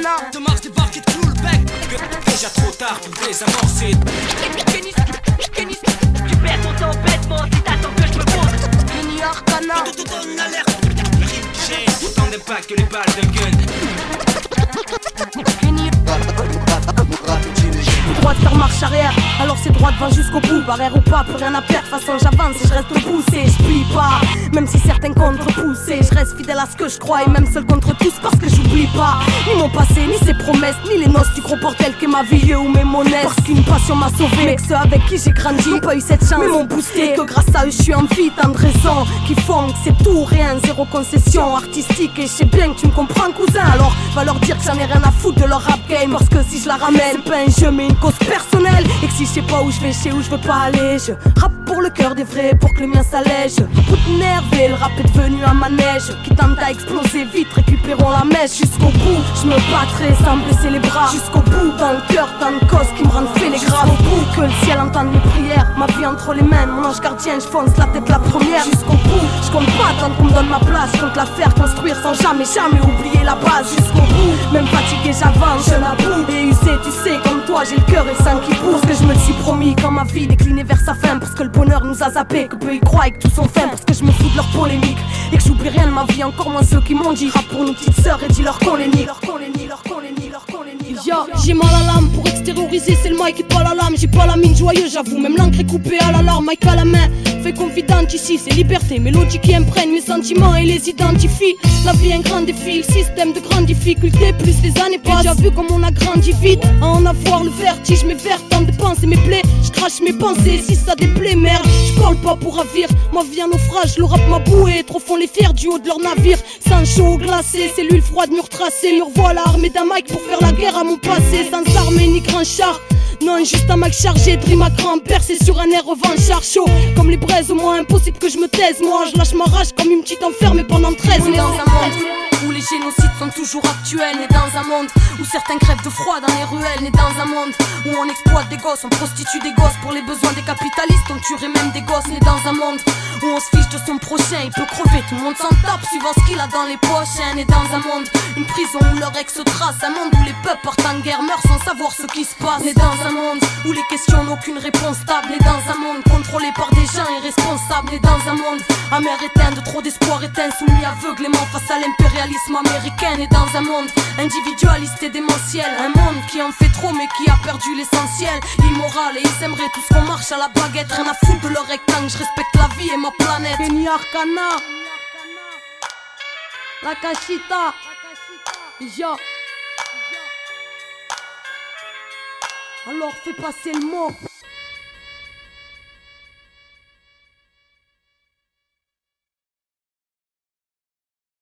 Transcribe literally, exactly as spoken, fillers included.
Arcana. De Mars débarque et te cloue le bec. Déjà trop tard pour désamorcer. Kenny, Kenny, tu perds ton temps bêtement si t'attends que je me pose. Kenny Arcana. Tout donne alerte. J'ai autant d'impact que les balles de gun. Kenny droit de faire marche arrière, alors c'est droit devant jusqu'au bout. Barrière ou pas, plus rien à perdre, façon j'avance et je reste poussé. Je plie pas, même si certains contre-poussés. Je reste fidèle à ce que je crois et même seul contre tous parce que j'oublie pas ni mon passé, ni ses promesses, ni les noces du gros portel qu'est ma vie ou mes monnaies. Parce qu'une passion m'a sauvé, mais que ceux avec qui j'ai grandi n'ont pas eu cette chance, mais m'ont boosté. Et que grâce à eux je suis en vie, tant de raisons qui font que c'est tout, rien, zéro concession artistique. Et je sais bien que tu me comprends cousin, alors va leur dire que j'en ai rien à foutre de leur rap game. Parce que si je la ramène, c'est pas un jeu mais une cause personnelle. Et que si je sais pas où je vais, je sais où je veux pas aller. Je rappe pour le cœur des vrais, pour que le mien s'allège. Beaucoup de nerfs et le rap est devenu un manège qui tente à exploser vite, récupérons la mèche jusqu'au bout. Je me battrai sans baisser les bras jusqu'au bout. Dans le cœur, tant de causes qui me rendent fait les graves. Jusqu'au bout, que le ciel entende mes prières. Ma vie entre les mains, mon ange gardien, je fonce la tête la première. Jusqu'au bout, je compte pas tant qu'on me donne ma place. Je compte la faire construire sans jamais, jamais oublier la base. Jusqu'au bout, même fatigué j'avance, je n'avoue. Et usé, tu sais, comme toi j'ai le cœur et le sang qui pousse. Que je me le suis promis quand ma vie déclinait vers sa fin. Parce que le bonheur nous a zappé, que peu y croient et que tous sont fins. Parce que je me fous de leur polémique et que j'oublie rien de ma vie, encore moins ceux qui m'ont dit rap pour nos petites sœurs et dis leur qu'on les nie, leur qu'on les nie, leur qu'on les nie, leur qu'on les nie. Yo, j'ai mal à l'âme pour extérioriser, c'est le mic et pas la lame. J'ai pas la mine joyeuse, j'avoue, même l'encre est coupée à la larme. Mic à la main, fais confidente ici, c'est liberté, mélodie qui imprègne mes sentiments et les identifie. La vie est un grand défi, le système de grande difficulté, plus les années passent. Déjà vu comme on a grandi vite, à en avoir le vertige, mes verres tentent de penser mes plaies. Je crache mes pensées, si ça déplaît, merde, je parle pas pour ravir. Ma vie en naufrage, le rap m'a boué, trop font les fiers du haut de leur navire. Sans chaud glacé, cellules froides, murs tracés. Me revoilà armé d'un mic pour faire la guerre à mon passé. Sans armée ni grand char, non, juste un mic chargé, dream à grand percé sur un air revanchard chaud. Comme les braises, au moins impossible que je me taise. Moi, je lâche ma rage comme une petite enfermée pendant treize. On est dans un monde où les génocides sont toujours actuels. Né dans un monde où certains crèvent de froid dans les ruelles. Né dans un monde où on exploite des gosses, on prostitue des gosses pour les besoins des capitalistes. On tuerait même des gosses. Né dans un monde où on se fiche de son prochain, il peut crever, tout le monde s'en tape suivant ce qu'il a dans les poches. Né dans un monde, une prison où leur ex se trace. Un monde où les peuples partent en guerre, meurent sans savoir ce qui se passe. Né dans un monde où les questions n'ont aucune réponse stable. Né dans un monde contrôlé par des gens irresponsables. Né dans un monde amer éteint, de trop d'espoir éteint, soumis aveuglément face à l'impérialisme américain. Né dans un monde individualiste et démentiel, un monde qui en fait trop mais qui a perdu l'essentiel. Immoral et ils aimeraient tous qu'on marche à la baguette. Rien à foutre de leur rectangle, je respecte la vie et ma planète. Kenny Arcana, la cachita, yo. Alors fais passer le mot.